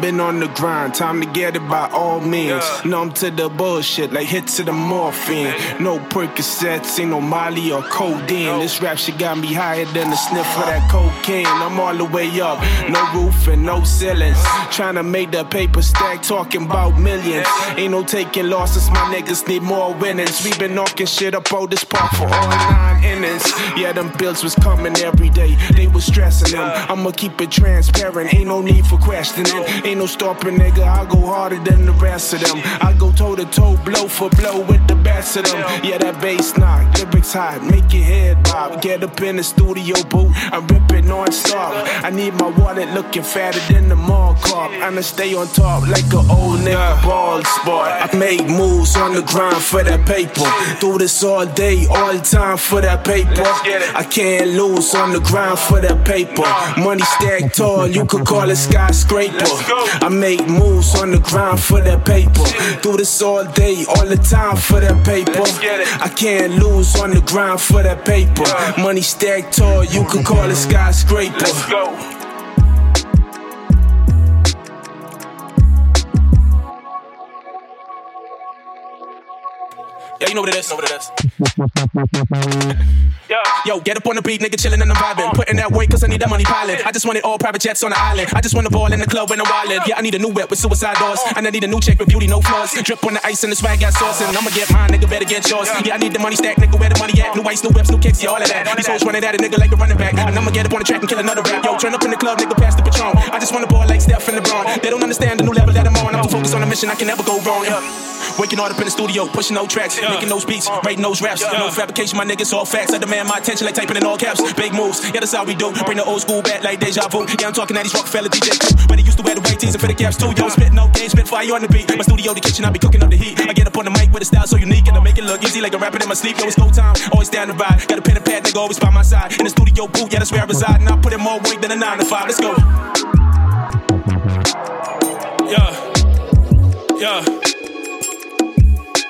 been on the grind, time to get it by all means. Numb to the bullshit, like hits to the morphine. No Percocets, ain't no Molly or codeine. This rap shit got me higher than the sniff of that cocaine. I'm all the way up, no roof and no ceilings. Tryna make the paper stack, talking about millions. Ain't no taking losses, my niggas need more winnings. We been knocking shit up on this park for all 9 innings. Yeah, them bills was coming every day, they was stressing them. I'ma keep it transparent, ain't no need for questioning. Ain't no stopping, nigga, I go harder than the rest of them. I go toe to toe, blow for blow with the best of them. Yeah, that bass knock, lyrics hot, make your head bob. Get up in the studio booth, I'm ripping non-stop. I need my wallet looking fatter than the mall cop. I'ma stay on top like an old nigga bald spot. I make moves on the grind for that paper. Do this all day, all the time for that paper. I can't lose on the grind for that paper. Money stacked tall, you could call it skyscraper. I make moves on the grind for that paper. Do this all day, all the time for that paper. I can't lose on the grind for that paper. Money stacked tall, you could call it skyscraper. Let's go. Yeah, you know what it is. Yo, get up on the beat, nigga, chillin' and I'm vibing. Putting that weight cause I need that money piling. I just want it all private jets on the island. I just want to ball in the club when I'm wildin'. Yeah, I need a new whip with suicide doors. And I need a new chick with beauty, no flaws. Drip on the ice and the swag got sauce. And I'ma get mine, nigga, better get yours. Yeah, I need the money stack, nigga, where the money at? New ice, new whips, new kicks, yeah, all of that. These hoes running at a nigga like a running back. And I'ma get up on the track and kill another rap. Yo, turn up in the club, nigga, pass the Patron. I just want to ball like Steph and LeBron. They don't understand the new level that I'm on. I'm too focused on the mission, I can never go wrong. Waking all up in the studio, pushing no tracks, making those beats, writing those raps. No fabrication, my niggas all facts. I demand my attention like typing in all caps. Big moves, yeah, that's how we do. Bring the old school back like deja vu. Yeah, I'm talking at these Rockefeller DJ crew. When they used to wear the white tees and fit the caps too. Yo, spit no game, spit fire on the beat. My studio, the kitchen, I be cooking up the heat. I get up on the mic with a style so unique and I make it look easy like a rapper in my sleep. Yo, it's go time, always standing by. Got a pen and pad, nigga, always by my side. In the studio booth, yeah, that's where I reside. And I put in more work than a 9 to 5. Let's go. Yeah.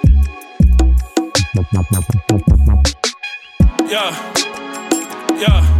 Yeah.